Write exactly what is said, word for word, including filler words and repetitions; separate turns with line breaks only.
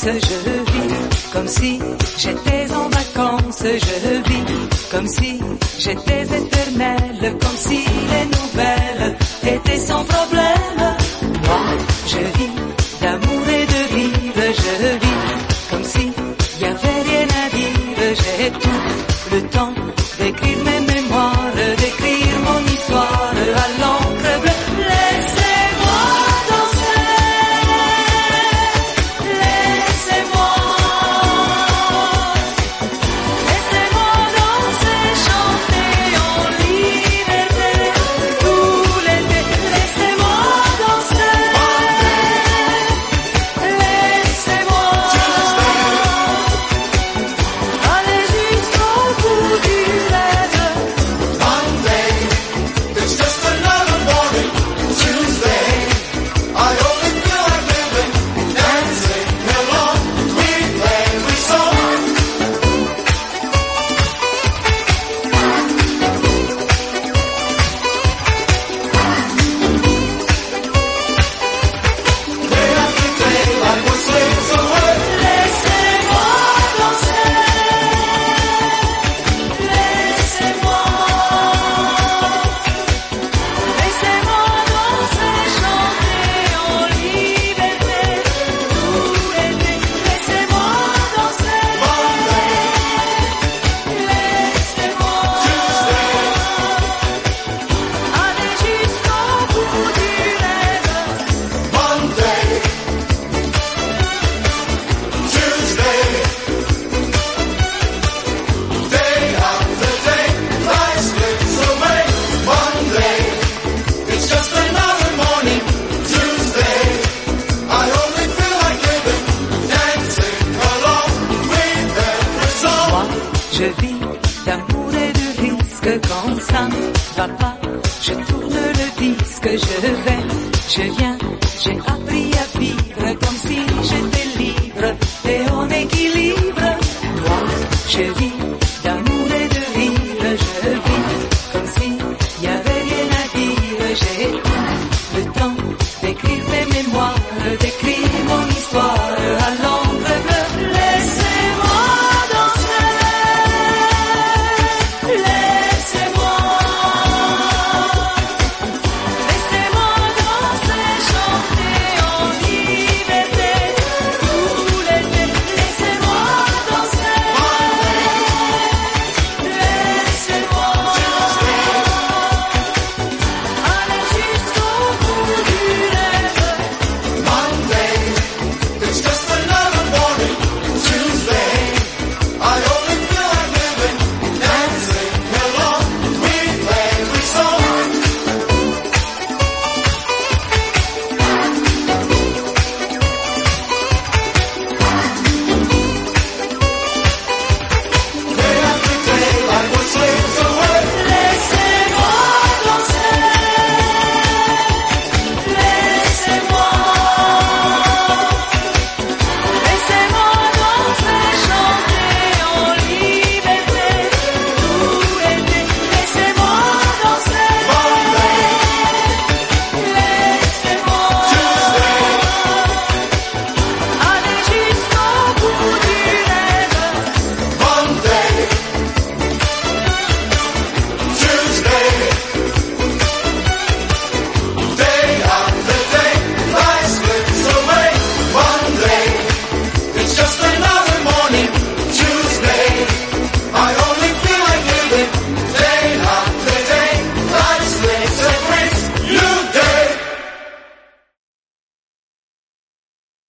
je vis comme si j'étais en vacances, je vis comme si j'étais éternelle, comme si les nouvelles étaient sans problème. Moi, je vis d'amour et de vivre, je vis comme si y avait rien à dire. J'ai tout le temps d'écrire mes mémoires, d'écrire mon histoire à l'encre bleue. Laissez-moi danser, laissez-moi, laissez-moi danser, chanter en liberté tout l'été. Laissez-moi danser, laissez-moi aller jusqu'au bout du rêve.
Monday, it's just another morning. Tuesday, I only feel like living, dancing along with every song. Day after day, life was slips away.
Laissez-moi danser, laissez-moi, laissez-moi danser, chanter en liberté tout l'été. Laissez-moi danser, laissez-moi aller jusqu'au bout du rêve.
Monday, Tuesday, day after day, life slips away. Monday, it's just another morning. Tuesday, I only feel like living, dancing along with every song.
Moi, je vis d'amour et de risque. Quand ça ne va pas, je tourne le disque. Je vais, je viens